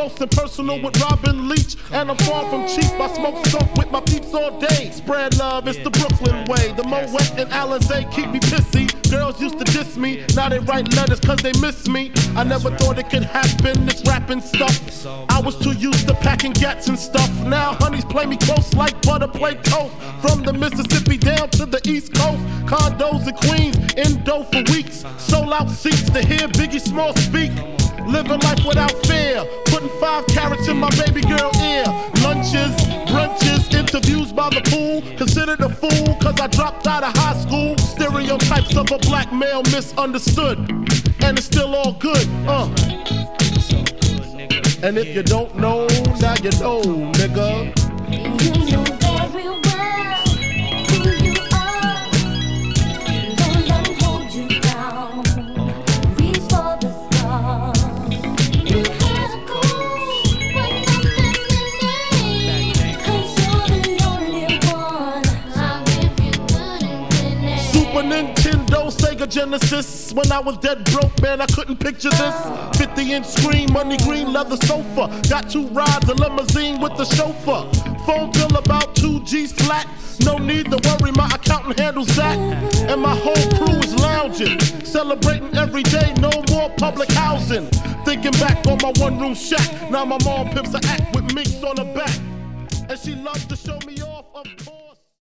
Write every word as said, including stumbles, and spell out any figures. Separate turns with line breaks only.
close and personal with Robin Leach, and I'm far from cheap. I smoke skunk with my peeps all day. Spread love, it's the Brooklyn way. The Moet and Alizé keep me pissy. Girls used to diss me, now they write letters cause they miss me. I never thought it could happen, this rapping stuff. I was too used to packing gats and stuff. Now honeys play me close like butter play toast. From the Mississippi down to the East Coast, condos in Queens, in dough for weeks. Sold out seats to hear Biggie Small speak. Living life without fear, putting five carats in my baby girl ear. Lunches, brunches, interviews by the pool. Considered a fool cause I dropped out of high school. Stereotypes of a black male misunderstood, and it's still all good, uh. And if you don't know, now you know, nigga.
You know very well who you are. Don't let 'em hold you down. Reach for the stars. You gotta go when I'm lemonade, 'cause you're the only one. I'll give you good and clean.
Super Nintendo, Sega Genesis. When I was dead broke, man, I couldn't picture this. fifty inch screen, money green leather sofa. Got two rides, a limousine with the chauffeur. Phone bill about two G's flat. No need to worry, my accountant handles that. And my whole crew is lounging, celebrating every day, no more public housing. Thinking back on my one room shack. Now my mom pimps a act with minks on her back. And she loves to show me off, of course.